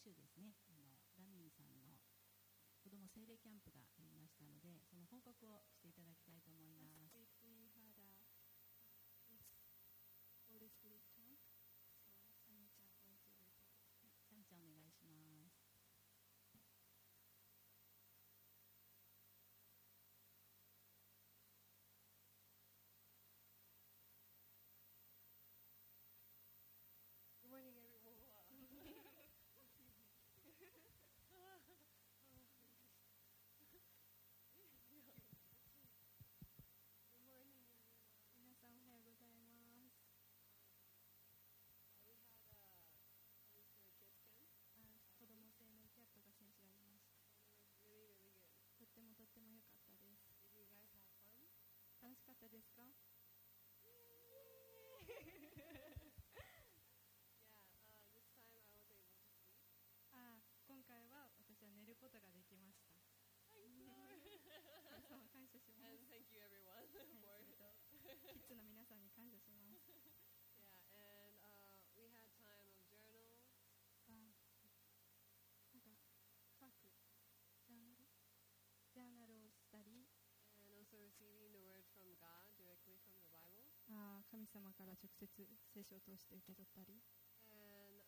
週ですね、ラミーさんの子ども聖霊キャンプがありましたので、その報告をしていただきたいと思います。 Last week we had this Holy Spirit camp, so Sunny-chan going to report. サニちゃんお願いします。 Good morning, everyone. Good morning, everyone. 皆さんおはようございます。 We had a Holy Spirit Kids Camp, 子ども聖霊キャンプが先週ありました。 and it was really, really good. とっても良かったです。 Did you guys have fun? 楽しかったですか？ Yeah, this time I was able to sleep. 今回は私は寝ることができました。 Thank you. 神様感謝します。 And thank you, everyone, はい、 for キッズの皆さんに感謝します。 yeah. And we had time of journal. なんか書くジャーナルをしたり、 And also receiving the word from God directly from the Bible. 神様から直接聖書を通して受け取ったり、 And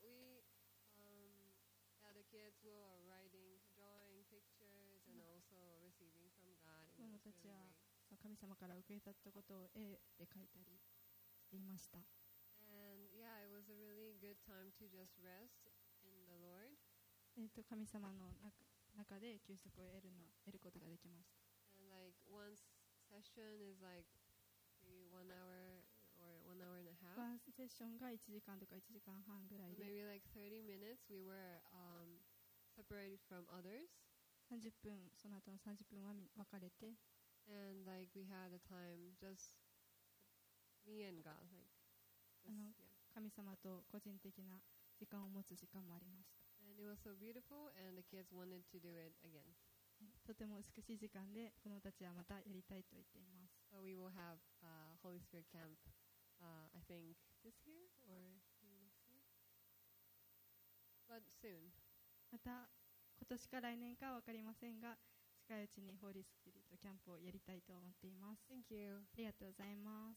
the kids were writing, drawing pictures, and also receiving from God. 子供 And it た was ち really は great. 神様から受け取ったことを絵で描いたりしていました。 And yeah, it was a really good time to just rest in the Lord. 神様の中で休息を得ることができました。 And like one session is like maybe 1 hour or 1 hour and a ワ half. ンセッションが1時間とか1時間半ぐらい So で、 maybe like 30 minutes we were separated from others. 30分、その後の30分は分かれて、 And like we had a time just me and God. Like, just, know. yeah. 神様と個人的な時間を持つ時間もありました。 And it was so beautiful, and the kids wanted to do it again. とても美しい時間で子どもたちはまたやりたいと言っています。 So we will have Holy Spirit camp, I think this year or maybe next year, but soon. また今年か来年かは分かりませんが、近いうちにホーリースピリットキャンプをやりたいと思っています。 Thank you. ありがとうございます。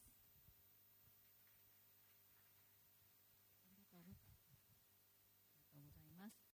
ありがとうございます。